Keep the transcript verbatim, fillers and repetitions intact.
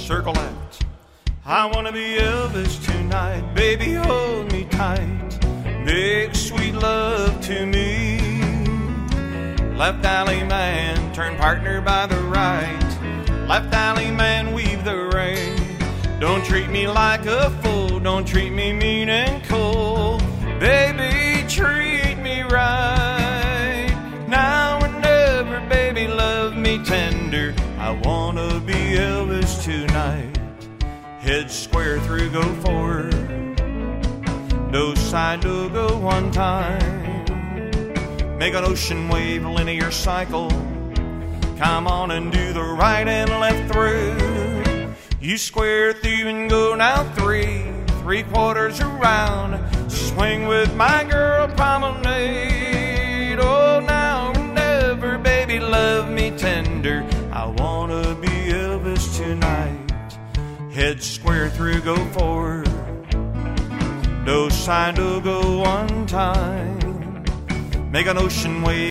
circle left. I wanna be Elvis tonight, baby, hold me tight. Make sweet love to me. Left alley man, turn partner by the right. Left alley man, weave the rain. Don't treat me like a fool, don't treat me mean and cold. Baby, treat me right. Now or never, baby, love me tender. I wanna be Elvis tonight. Head square through, go forward. No side to go one time. Make an ocean wave, linear cycle. Come on and do the right and left through. You square through and go now three, three quarters around. Swing with my girl promenade. Oh, now or never, baby, love me tender. I wanna be Elvis tonight. Head square through, go forward. No sign to go one time. Make an ocean wave.